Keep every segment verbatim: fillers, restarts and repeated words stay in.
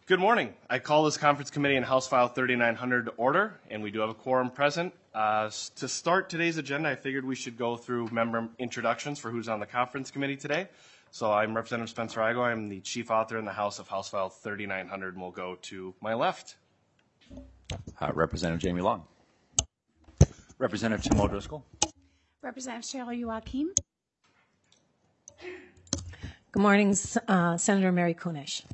Good morning. I call this conference committee in House File thirty-nine hundred to order, and we do have a quorum present. Uh, to start today's agenda, I figured we should go through member introductions for who's on the conference committee today. So I'm Representative Spencer Igo. I'm the chief author in the House of House File thirty-nine hundred, and we'll go to my left. Uh, Representative Jamie Long. Representative Tim O'Driscoll. Representative Cheryl Joachim. Good morning, uh, Senator Mary Kunish.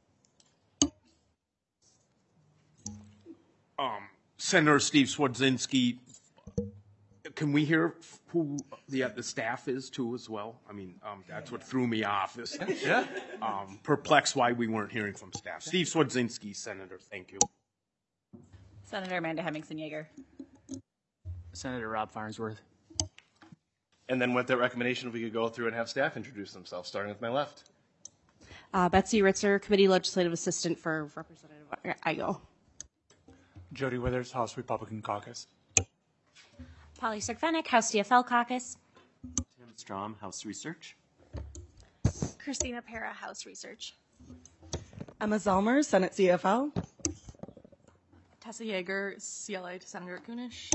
Um, Senator Steve Swedzinski. Can we hear who the, uh, the staff is too as well? I mean, um, that's what threw me off. Is, Yeah. um, perplexed why we weren't hearing from staff. Steve Swedzinski, Senator. Thank you. Senator Amanda Hemmingson Yeager. Senator Rob Farnsworth. And then with that recommendation, if we could go through and have staff introduce themselves, starting with my left. Uh, Betsy Ritzer, Committee Legislative Assistant for Representative Igo. Jody Withers, House Republican Caucus. Polly Sirfenik, House D F L Caucus. Tim Strom, House Research. Christina Para, House Research. Emma Zellmer, Senate C F L. Tessa Yeager, C L A to Senator Kunish.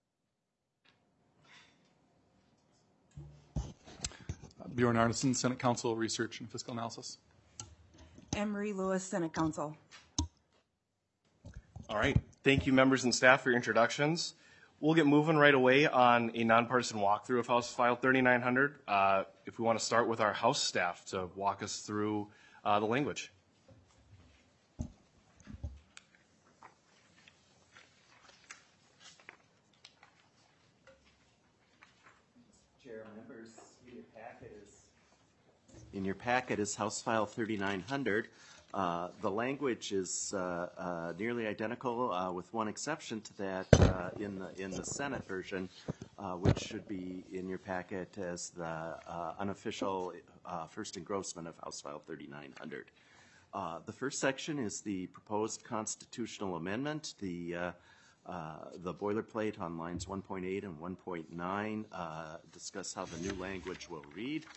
Bjorn Arneson, Senate Council Research and Fiscal Analysis. Emery Lewis, Senate Council. All right. Thank you, members and staff, for your introductions. We'll get moving right away on a nonpartisan walkthrough of House File thirty-nine hundred. Uh, if we want to start with our House staff to walk us through uh, the language. Chair, members, in your packet is, in your packet is House File thirty-nine hundred. Uh, the language is uh, uh, nearly identical, uh, with one exception to that uh, in the in the Senate version, uh, which should be in your packet as the uh, unofficial uh, first engrossment of House File thirty-nine hundred. Uh, the first section is the proposed constitutional amendment. The uh, uh, the boilerplate on lines one point eight and one point nine uh, discuss how the new language will read.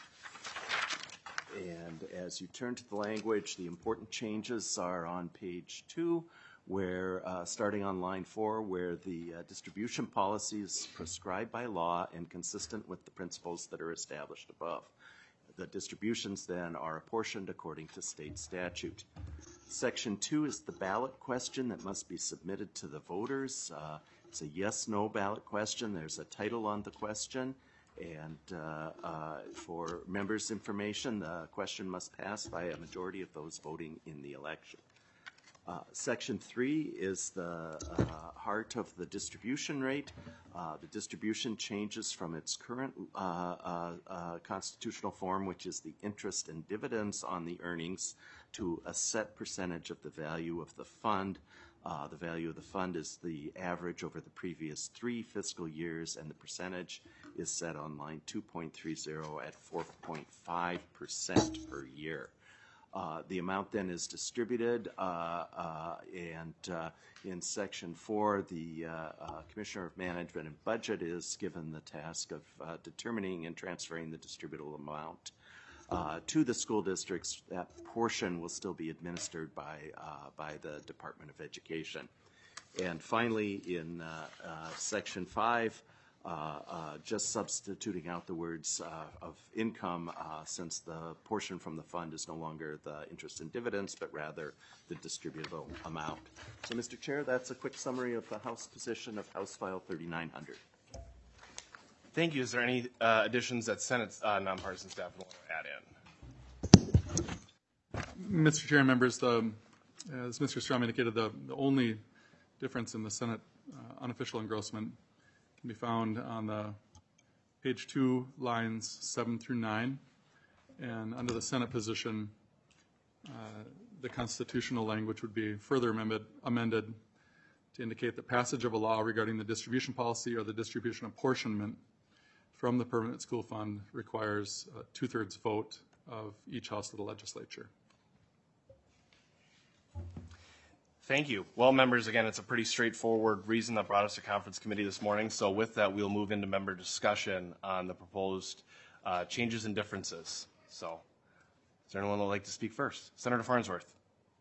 And as you turn to the language, the important changes are on page two, where uh, starting on line four, where the uh, distribution policy is prescribed by law and consistent with the principles that are established above. The distributions then are apportioned according to state statute. Section two is the ballot question that must be submitted to the voters. Uh, it's a yes-no ballot question. There's a title on the question. And uh, uh, for members' information, the question must pass by a majority of those voting in the election. Uh, section three is the uh, heart of the distribution rate. Uh, the distribution changes from its current uh, uh, uh, constitutional form, which is the interest and dividends on the earnings, to a set percentage of the value of the fund. Uh, the value of the fund is the average over the previous three fiscal years, and the percentage is set on line two point three zero at four point five percent per year. Uh, the amount then is distributed, uh, uh, and uh, in section four, the uh, uh, Commissioner of Management and Budget is given the task of uh, determining and transferring the distributable amount Uh, to the school districts. That portion will still be administered by uh, by the Department of Education. And finally, in uh, uh, section five, uh, uh, just substituting out the words uh, of income, uh, since the portion from the fund is no longer the interest and dividends, but rather the distributable amount. So, Mister Chair, that's a quick summary of the House position of House File thirty-nine hundred. Thank you. Is there any uh, additions that Senate uh, nonpartisan staff would want to add in? Mister Chair and members, the, as Mister Strom indicated, the, the only difference in the Senate uh, unofficial engrossment can be found on the page two, lines seven through nine. And under the Senate position, uh, the constitutional language would be further amended, amended to indicate that passage of a law regarding the distribution policy or the distribution apportionment from the permanent school fund requires a two-thirds vote of each house of the legislature. Thank you. Well, members, again, it's a pretty straightforward reason that brought us to conference committee this morning. So with that, we'll move into member discussion on the proposed uh, changes and differences. So is there anyone that would like to speak first? Senator Farnsworth.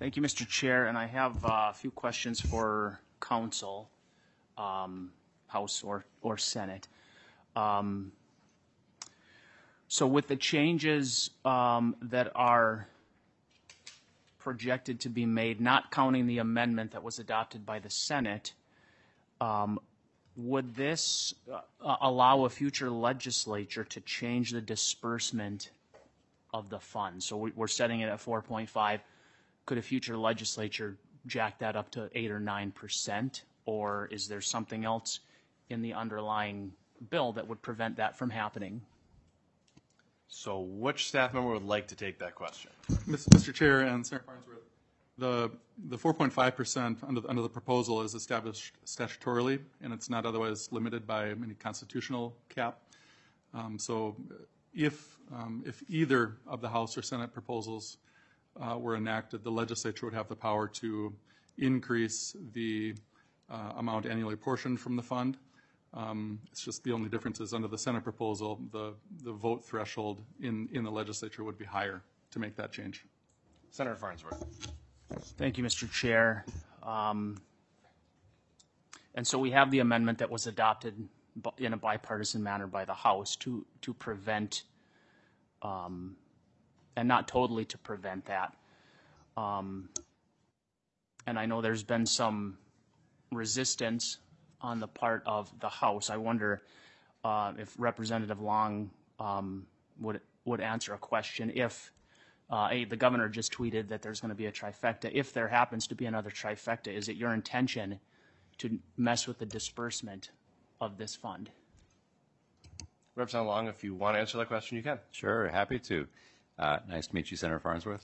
Thank you, Mister Chair, and I have uh, a few questions for Council, um, House or, or Senate. Um, so with the changes um, that are projected to be made, not counting the amendment that was adopted by the Senate, um, would this uh, allow a future legislature to change the disbursement of the fund? So we, we're setting it at four point five. Could a future legislature jack that up to eight or nine percent, or is there something else in the underlying bill that would prevent that from happening? So which staff member would like to take that question? Mister Chair and Senator Farnsworth, the the four point five percent under, under the proposal is established statutorily, and it's not otherwise limited by any constitutional cap. Um, so if um, if either of the House or Senate proposals uh, were enacted, the legislature would have the power to increase the uh, amount annually apportioned from the fund. Um, it's just the only difference is under the Senate proposal, the, the vote threshold in, in the legislature would be higher to make that change. Senator Farnsworth. Thank you, Mister Chair. Um, and so we have the amendment that was adopted in a bipartisan manner by the House to, to prevent, um, and not totally to prevent that. Um, and I know there's been some resistance on the part of the House. I wonder uh, if Representative Long um, would would answer a question. If uh, a, the governor just tweeted that there's going to be a trifecta, if there happens to be another trifecta, is it your intention to mess with the disbursement of this fund? Representative Long, if you want to answer that question, you can. Sure, happy to. Uh, nice to meet you, Senator Farnsworth.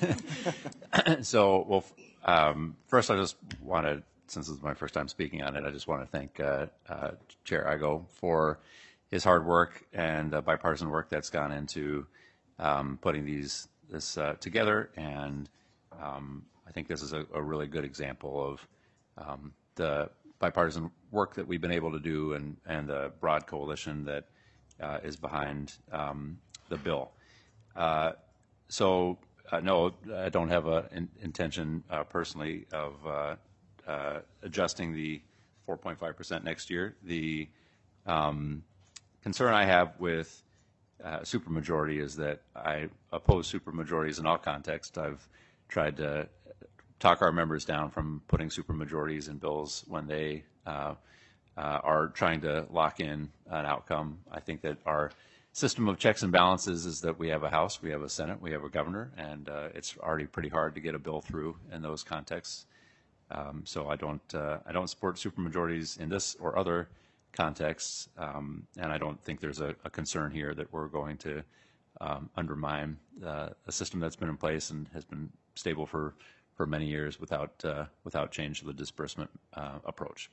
So, well, um, first I just want to, since this is my first time speaking on it, I just want to thank uh, uh, Chair Igo for his hard work and uh, bipartisan work that's gone into um, putting these this uh, together. And um, I think this is a, a really good example of um, the bipartisan work that we've been able to do and, and the broad coalition that uh, is behind um, the bill. Uh, so, uh, no, I don't have an intention uh, personally of uh, Uh, adjusting the four point five percent next year. The um, concern I have with uh, supermajority is that I oppose supermajorities in all contexts. I've tried to talk our members down from putting supermajorities in bills when they uh, uh, are trying to lock in an outcome. I think that our system of checks and balances is that we have a House, we have a Senate, we have a governor, and uh, it's already pretty hard to get a bill through in those contexts. Um, so I don't uh, I don't support supermajorities in this or other contexts, um, and I don't think there's a, a concern here that we're going to um, undermine uh, a system that's been in place and has been stable for, for many years without uh, without change to the disbursement uh, approach.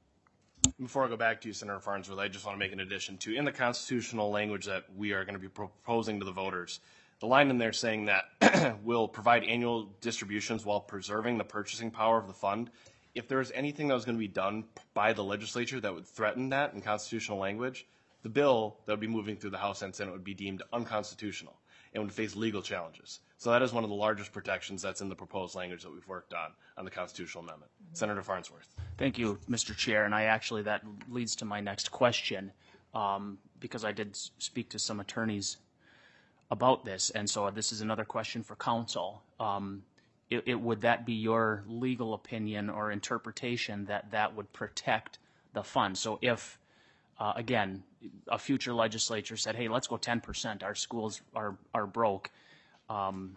Before I go back to you, Senator Farnsworth, I just want to make an addition to, in the constitutional language that we are going to be proposing to the voters, the line in there saying that will provide annual distributions while preserving the purchasing power of the fund. If there is anything that was going to be done by the legislature that would threaten that in constitutional language, the bill that would be moving through the House and Senate would be deemed unconstitutional and would face legal challenges. So that is one of the largest protections that's in the proposed language that we've worked on on the constitutional amendment. Mm-hmm. Senator Farnsworth. Thank you, Mister Chair. And I actually, that leads to my next question, um, because I did speak to some attorneys about this, and so this is another question for council. Um, it, it, would that be your legal opinion or interpretation that that would protect the fund? So if, uh, again, a future legislature said, hey, let's go ten percent, our schools are, are broke, um,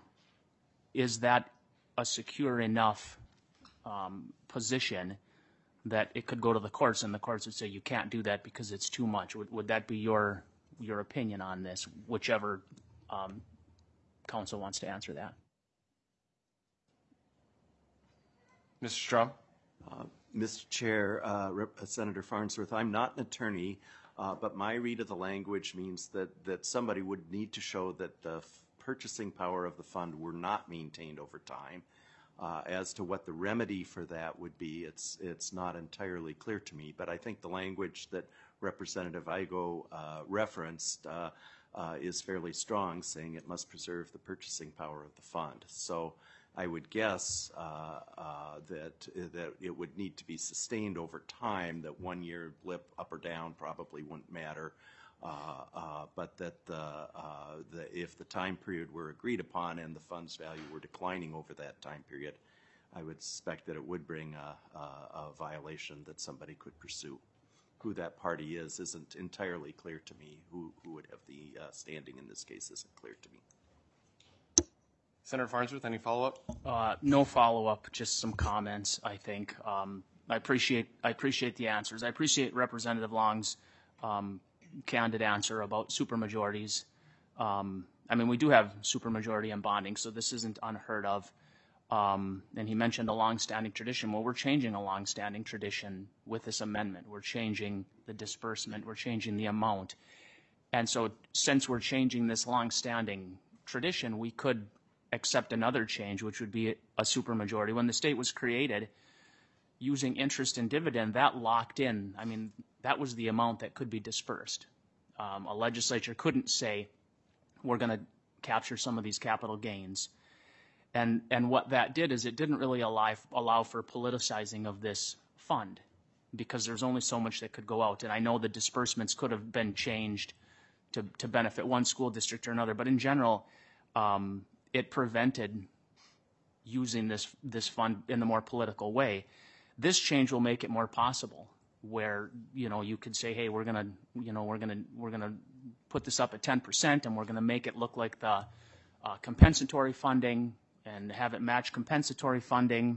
is that a secure enough um, position that it could go to the courts and the courts would say you can't do that because it's too much? Would, would that be your, your opinion on this, whichever Um, council wants to answer that? Mister Strom? Uh, Mister Chair, uh, Rep- uh, Senator Farnsworth, I'm not an attorney, uh, but my read of the language means that, that somebody would need to show that the f- purchasing power of the fund were not maintained over time. Uh, as to what the remedy for that would be, it's, it's not entirely clear to me, but I think the language that Representative Igo uh, referenced uh, Uh, is fairly strong, saying it must preserve the purchasing power of the fund. So I would guess uh, uh, that that it would need to be sustained over time, that one year blip up or down probably wouldn't matter, uh, uh, but that the, uh, the, if the time period were agreed upon and the fund's value were declining over that time period, I would suspect that it would bring a, a, a violation that somebody could pursue. Who that party is isn't entirely clear to me. Who, who would have the uh, standing in this case isn't clear to me. Senator Farnsworth, any follow-up? Uh, no follow-up, just some comments, I think. Um, I appreciate I appreciate the answers. I appreciate Representative Long's um, candid answer about supermajorities. Um, I mean, we do have supermajority and bonding, so this isn't unheard of. Um, and he mentioned a long-standing tradition. Well, we're changing a long-standing tradition with this amendment. We're changing the disbursement. We're changing the amount. And so since we're changing this long-standing tradition, we could accept another change, which would be a supermajority. When the state was created, using interest and dividend, that locked in. I mean, that was the amount that could be dispersed. Um, a legislature couldn't say, we're going to capture some of these capital gains. And, and what that did is it didn't really allow, allow for politicizing of this fund, because there's only so much that could go out. And I know the disbursements could have been changed to, to benefit one school district or another, but in general, um, it prevented using this this fund in the more political way. This change will make it more possible, where you know you could say, hey, we're gonna you know we're gonna we're gonna put this up at ten percent, and we're gonna make it look like the uh, compensatory funding, and have it match compensatory funding,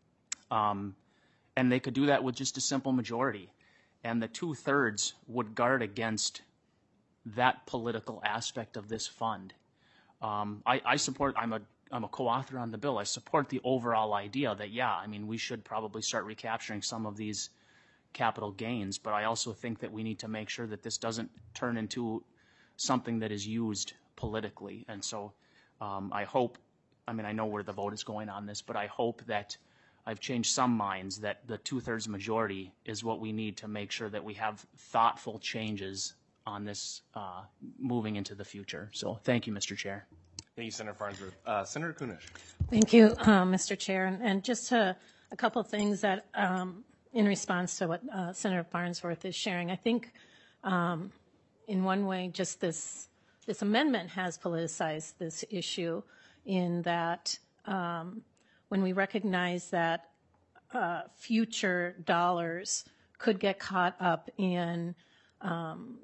um, and they could do that with just a simple majority, and the two thirds would guard against that political aspect of this fund. Um, I, I support, I'm a, I'm a co-author on the bill. I support the overall idea that, yeah, I mean, we should probably start recapturing some of these capital gains, but I also think that we need to make sure that this doesn't turn into something that is used politically. And so um, I hope, I mean, I know where the vote is going on this, but I hope that I've changed some minds that the two-thirds majority is what we need to make sure that we have thoughtful changes on this uh, moving into the future. So thank you, Mister Chair. Thank you, Senator Farnsworth. Uh, Senator Kunesh. Thank you, uh, Mister Chair. And, and just a, a couple of things that, um, in response to what uh, Senator Farnsworth is sharing, I think um, in one way, just this this amendment has politicized this issue in that um, when we recognize that uh, future dollars could get caught up in um,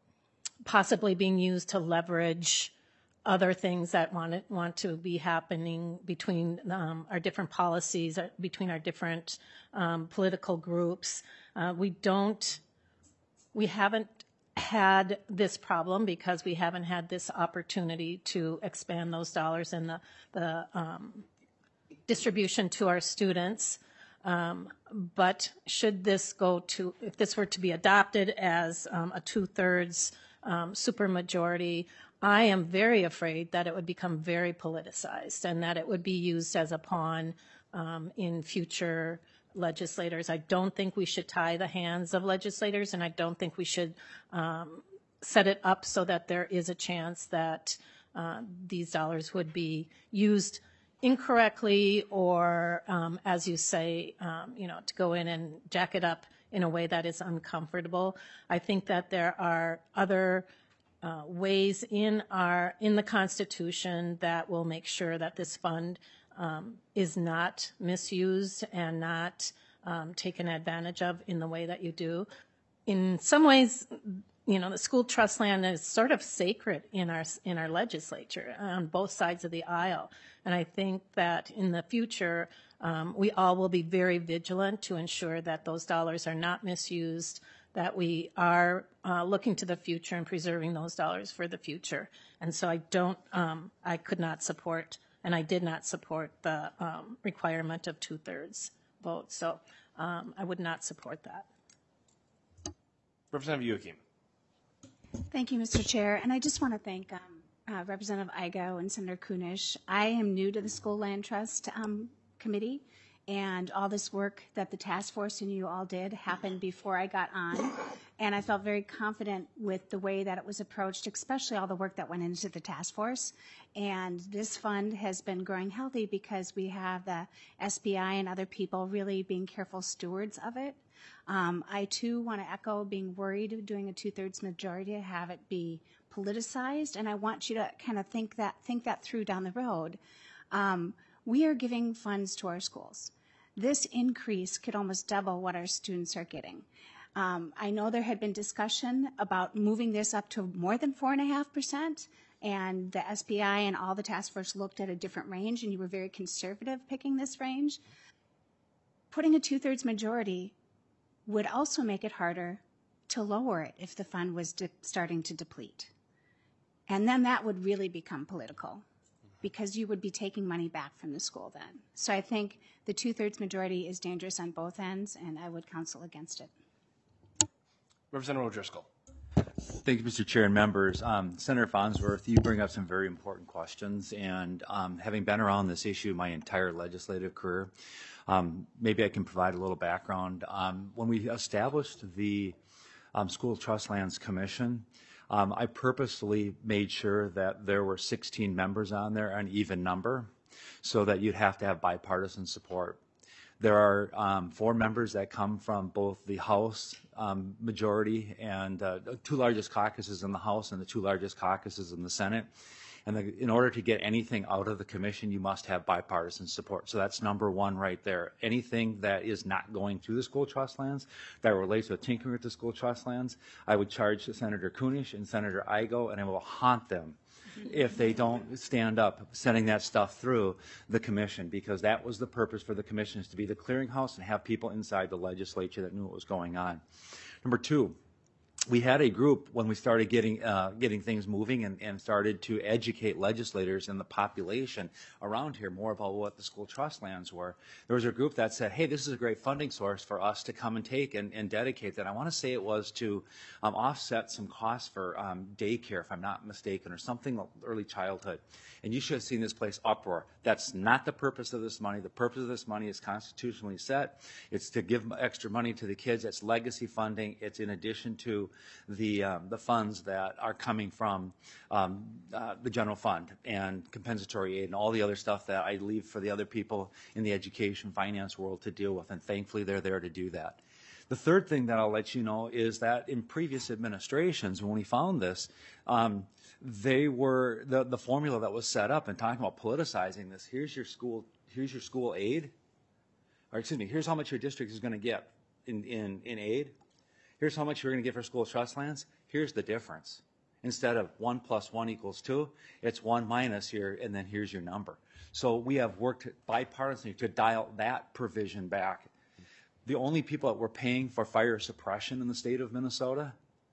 possibly being used to leverage other things that want to, want to be happening between um, our different policies, uh, between our different um, political groups. Uh, we don't, we haven't had this problem because we haven't had this opportunity to expand those dollars and the, the um, distribution to our students. Um, but should this go to, if this were to be adopted as um, a two-thirds um, supermajority, I am very afraid that it would become very politicized and that it would be used as a pawn um, in future legislators. I don't think we should tie the hands of legislators, and I don't think we should um, set it up so that there is a chance that uh, these dollars would be used incorrectly or, um, as you say, um, you know, to go in and jack it up in a way that is uncomfortable. I think that there are other uh, ways in our in the Constitution that will make sure that this fund um, is not misused and not um, taken advantage of in the way that you do. In some ways, you know, the school trust land is sort of sacred in our in our legislature on both sides of the aisle. And I think that in the future, um, we all will be very vigilant to ensure that those dollars are not misused, that we are uh, looking to the future and preserving those dollars for the future. And so I don't, um, I could not support, and I did not support the um, requirement of two-thirds vote. So um, I would not support that. Representative Youakim. Thank you, Mister Chair. And I just want to thank um, uh, Representative Igo and Senator Kunesh. I am new to the School Land Trust um, Committee, and all this work that the task force and you all did happened before I got on. and I felt very confident with the way that it was approached, especially all the work that went into the task force. And this fund has been growing healthy because we have the S B I and other people really being careful stewards of it. Um, I too want to echo being worried doing a two-thirds majority to have it be politicized, and I want you to kind of think that think that through down the road. Um, we are giving funds to our schools. This increase could almost double what our students are getting. Um, I know there had been discussion about moving this up to more than four and a half percent, and the S B I and all the task force looked at a different range, and you were very conservative picking this range. Putting a two-thirds majority would also make it harder to lower it if the fund was de- starting to deplete. And then that would really become political, because you would be taking money back from the school then. So I think the two-thirds majority is dangerous on both ends, and I would counsel against it. Representative O'Driscoll. Thank you, Mister Chair and members. Um, Senator Farnsworth, you bring up some very important questions, and um, having been around this issue my entire legislative career, um, maybe I can provide a little background. Um, when we established the um, School Trust Lands Commission, um, I purposely made sure that there were sixteen members on there, an even number, so that you'd have to have bipartisan support. There are um, four members that come from both the House um, majority and uh, the two largest caucuses in the House and the two largest caucuses in the Senate. And the, in order to get anything out of the commission, you must have bipartisan support. So that's number one right there. Anything that is not going through the school trust lands that relates to tinkering with the school trust lands, I would charge Senator Kunesh and Senator Igo, and I will haunt them if they don't stand up sending that stuff through the commission, because that was the purpose for the commission, is to be the clearinghouse and have people inside the legislature that knew what was going on. Number two, we had a group when we started getting uh, getting things moving and, and started to educate legislators and the population around here more about what the school trust lands were. There was a group that said, hey, this is a great funding source for us to come and take and, and dedicate that. I want to say it was to um, offset some costs for um, daycare, if I'm not mistaken, or something early childhood. And you should have seen this place uproar. That's not the purpose of this money. The purpose of this money is constitutionally set. It's to give extra money to the kids. It's legacy funding. It's in addition to the um, the funds that are coming from um, uh, the general fund and compensatory aid and all the other stuff that I leave for the other people in the education finance world to deal with, and thankfully they're there to do that. The third thing that I'll let you know is that in previous administrations, when we found this, um, they were the, the formula that was set up and talking about politicizing this. Here's your school, here's your school aid, or excuse me, here's how much your district is going to get in, in, in aid. Here's how much you're going to get for school trust lands. Here's the difference. Instead of one plus one equals two, it's one minus here, and then here's your number. So we have worked bipartisanly to dial that provision back. The only people that were paying for fire suppression in the state of Minnesota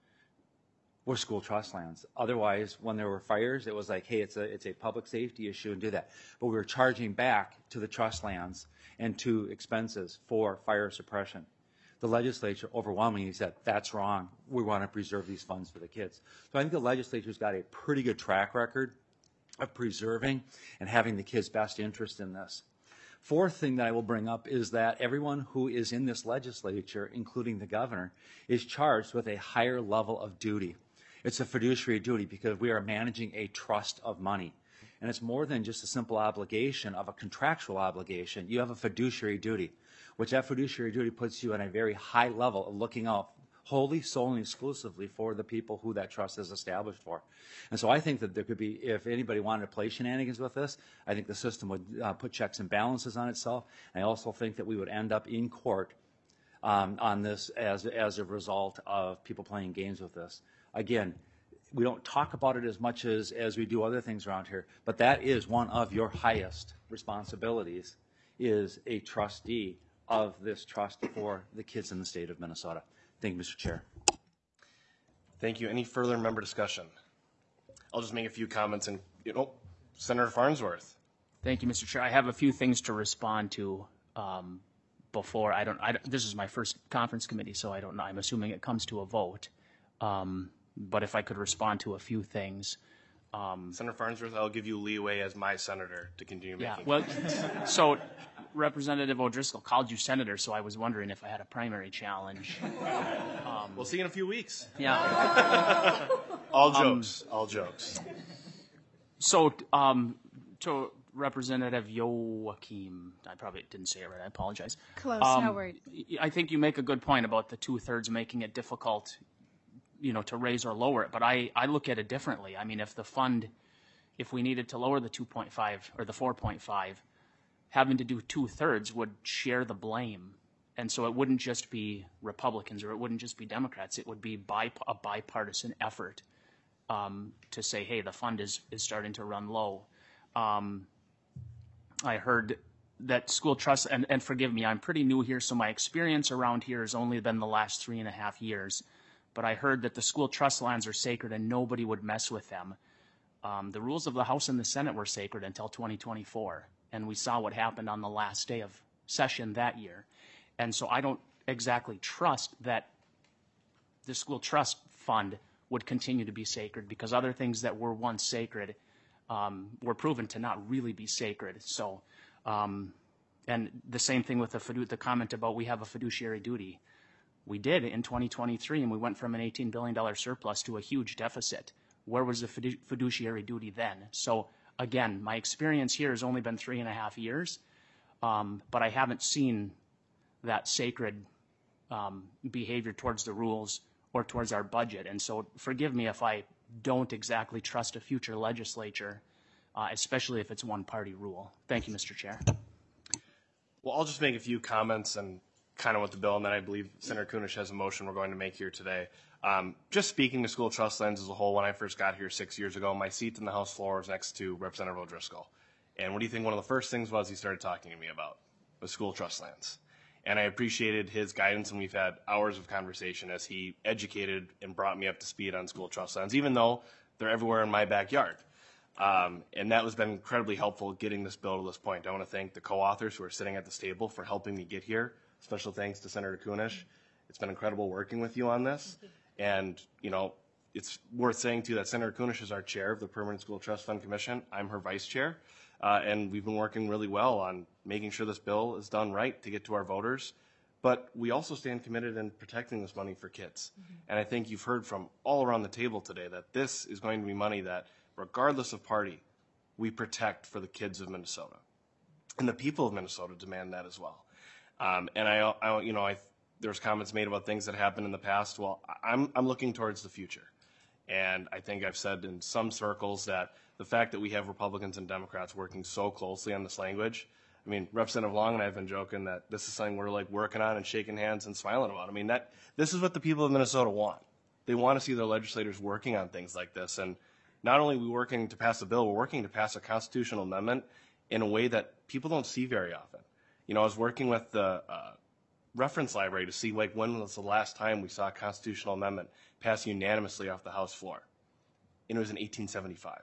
were school trust lands. Otherwise, when there were fires, it was like, hey, it's a it's a public safety issue and do that. But we were charging back to the trust lands and to expenses for fire suppression. The legislature overwhelmingly said, that's wrong. We want to preserve these funds for the kids. So I think the legislature's got a pretty good track record of preserving and having the kids' best interest in this. Fourth thing that I will bring up is that everyone who is in this legislature, including the governor, is charged with a higher level of duty. It's a fiduciary duty because we are managing a trust of money. And it's more than just a simple obligation of a contractual obligation. You have a fiduciary duty, which that fiduciary duty puts you at a very high level of looking out wholly, solely, and exclusively for the people who that trust is established for. And so I think that there could be, if anybody wanted to play shenanigans with this, I think the system would uh, put checks and balances on itself. And I also think that we would end up in court um, on this as, as a result of people playing games with this. Again, we don't talk about it as much as, as we do other things around here, but that is one of your highest responsibilities, is a trustee of this trust for the kids in the state of Minnesota. Thank you, Mister Chair. Thank you. Any further member discussion? I'll just make a few comments and, you know, Senator Farnsworth. Thank you, Mister Chair. I have a few things to respond to um, before. I don't, I don't, this is my first conference committee, so I don't know. I'm assuming it comes to a vote. Um, but if I could respond to a few things. Um, Senator Farnsworth, I'll give you leeway as my senator to continue yeah, making. well, so Representative O'Driscoll called you senator, so I was wondering if I had a primary challenge. Um, We'll see in a few weeks. Yeah. All Um, jokes, all jokes. So, um, to Representative Joachim, I probably didn't say it right, I apologize. Close, Um, no worries. y- I think you make a good point about the two-thirds making it difficult, you know, to raise or lower it, but I, I look at it differently. I mean, if the fund, if we needed to lower the two point five or the four point five, having to do two-thirds would share the blame. And so it wouldn't just be Republicans or it wouldn't just be Democrats. It would be bi- a bipartisan effort um, to say, hey, the fund is, is starting to run low. Um, I heard that school trust, and, and forgive me, I'm pretty new here, so my experience around here has only been the last three and a half years. But I heard that the school trust lands are sacred and nobody would mess with them. Um, the rules of the House and the Senate were sacred until twenty twenty-four. And we saw what happened on the last day of session that year. And so I don't exactly trust that the school trust fund would continue to be sacred because other things that were once sacred um, were proven to not really be sacred. So, um, and the same thing with the, fidu- the comment about we have a fiduciary duty. We did in twenty twenty-three, and we went from an eighteen billion dollars surplus to a huge deficit. Where was the fidu- fiduciary duty then? So again, my experience here has only been three and a half years, um, but I haven't seen that sacred um, behavior towards the rules or towards our budget. And so forgive me if I don't exactly trust a future legislature, uh, especially if it's one-party rule. Thank you, Mister Chair. Well, I'll just make a few comments and kind of with the bill, and then I believe Senator Kunish has a motion we're going to make here today. Um, just speaking to school trust lands as a whole, when I first got here six years ago, my seat in the House floor was next to Representative O'Driscoll. And what do you think one of the first things was he started talking to me about? Was school trust lands. And I appreciated his guidance, and we've had hours of conversation as he educated and brought me up to speed on school trust lands, even though they're everywhere in my backyard. Um, and that has been incredibly helpful getting this bill to this point. I want to thank the co-authors who are sitting at this table for helping me get here. Special thanks to Senator Kunish. It's been incredible working with you on this. And, you know, it's worth saying, too, that Senator Kunish is our chair of the Permanent School Trust Fund Commission. I'm her vice chair. Uh, and we've been working really well on making sure this bill is done right to get to our voters. But we also stand committed in protecting this money for kids. Mm-hmm. And I think you've heard from all around the table today that this is going to be money that, regardless of party, we protect for the kids of Minnesota. And the people of Minnesota demand that as well. Um, and I, I, you know, I, there's comments made about things that happened in the past. Well, I'm, I'm looking towards the future. And I think I've said in some circles that the fact that we have Republicans and Democrats working so closely on this language, I mean, Representative Long and I have been joking that this is something we're like working on and shaking hands and smiling about. I mean, that this is what the people of Minnesota want. They want to see their legislators working on things like this. And not only are we working to pass a bill, we're working to pass a constitutional amendment in a way that people don't see very often. You know, I was working with the uh, reference library to see like when was the last time we saw a constitutional amendment pass unanimously off the House floor. And it was in eighteen seventy-five.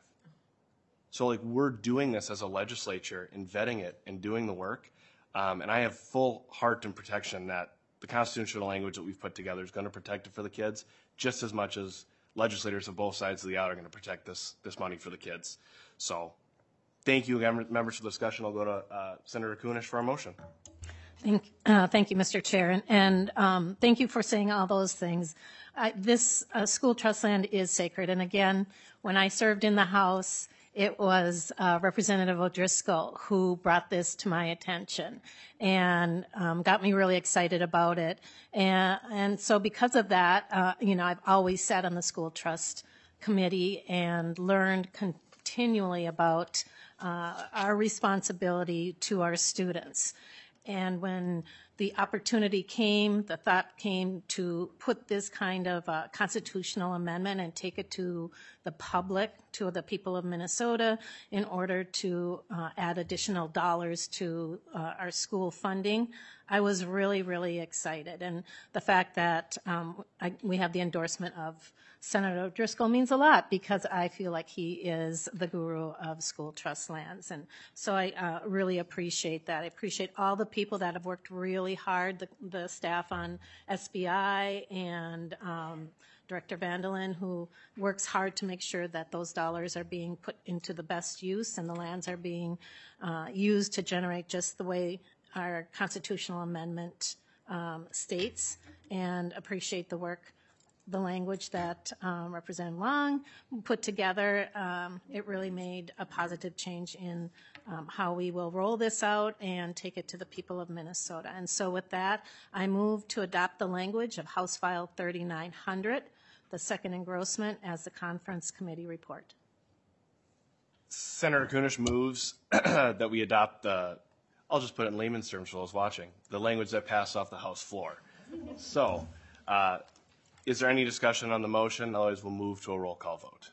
So like we're doing this as a legislature and vetting it and doing the work. Um, and I have full heart and protection that the constitutional language that we've put together is going to protect it for the kids just as much as legislators of both sides of the aisle are going to protect this, this money for the kids. So thank you again, members, for the discussion. I'll go to uh, Senator Kunish for our motion. Thank, uh, thank you, Mister Chair, and, and um, thank you for saying all those things. I, this uh, school trust land is sacred, and again, when I served in the House, it was uh, Representative O'Driscoll who brought this to my attention and um, got me really excited about it. And, and so because of that, uh, you know, I've always sat on the school trust committee and learned continually about uh, our responsibility to our students. And when the opportunity came, the thought came to put this kind of uh, constitutional amendment and take it to the public, to the people of Minnesota, in order to uh, add additional dollars to uh, our school funding, I was really, really excited. And the fact that um, I, we have the endorsement of Senator O'Driscoll means a lot because I feel like he is the guru of school trust lands. And so I uh, really appreciate that. I appreciate all the people that have worked really hard, the, the staff on S B I and um, Director Vandelin, who works hard to make sure that those dollars are being put into the best use and the lands are being uh, used to generate just the way our constitutional amendment um, states, and appreciate the work, the language that um, Representative Long put together. Um, it really made a positive change in um, how we will roll this out and take it to the people of Minnesota. And so with that, I move to adopt the language of House File thirty-nine hundred, the second engrossment, as the conference committee report. Senator Kunish moves that we adopt the, I'll just put it in layman's terms for those watching, the language that passed off the House floor. So, uh, is there any discussion on the motion? Otherwise, we'll move to a roll call vote.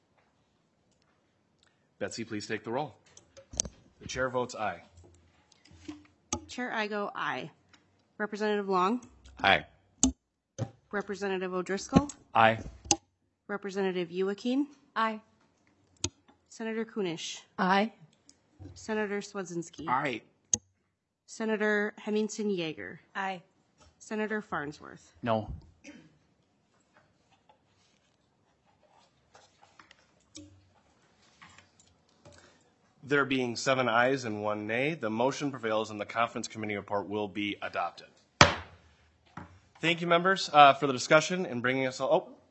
Betsy, please take the roll. The chair votes aye. Chair Igo, aye. Representative Long? Aye. Representative O'Driscoll? Aye. Representative Youakim? Aye. Senator Kunish? Aye. Senator Swedzinski? Aye. Senator Hemmingson Yeager? Aye. Senator Farnsworth? No. There being seven ayes and one nay, the motion prevails and the conference committee report will be adopted. Thank you, members, uh, for the discussion and bringing us all. Oh,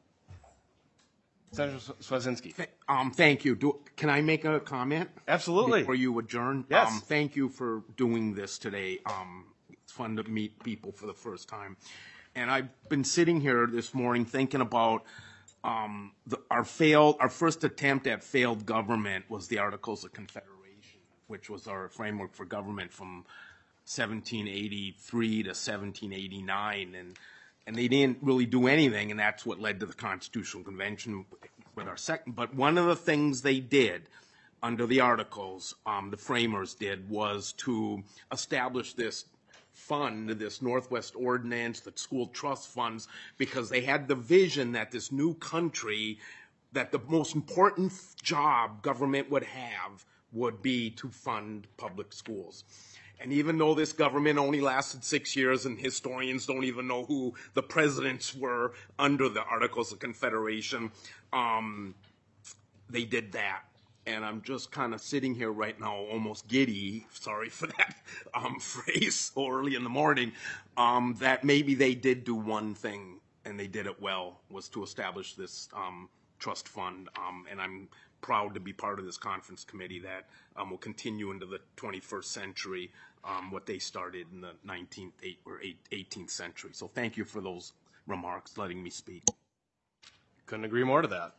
Senator Swedzinski. Um, thank you. Do, can I make a comment? Absolutely. Before you adjourn? Yes. Um, thank you for doing this today. Um, it's fun to meet people for the first time. And I've been sitting here this morning thinking about um, the, our failed, our first attempt at failed government was the Articles of Confederation, which was our framework for government from seventeen eighty-three to seventeen eighty-nine. And And they didn't really do anything, and that's what led to the Constitutional Convention with our second. But one of the things they did under the Articles, um, the framers did, was to establish this fund, this Northwest Ordinance, the school trust funds, because they had the vision that this new country, that the most important job government would have would be to fund public schools. And even though this government only lasted six years and historians don't even know who the presidents were under the Articles of Confederation, um, they did that. And I'm just kind of sitting here right now almost giddy, sorry for that um, phrase so early in the morning, um, that maybe they did do one thing, and they did it well, was to establish this um, trust fund. Um, and I'm proud to be part of this conference committee that um, will continue into the twenty-first century, um, what they started in the nineteenth or eighteenth century. So thank you for those remarks, letting me speak. Couldn't agree more to that.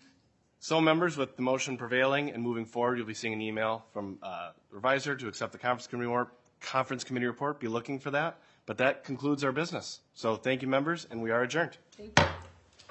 So, members, with the motion prevailing and moving forward, you'll be seeing an email from uh, the reviser to accept the conference committee report. Conference committee report. Be looking for that. But that concludes our business. So thank you, members, and we are adjourned. Thank you.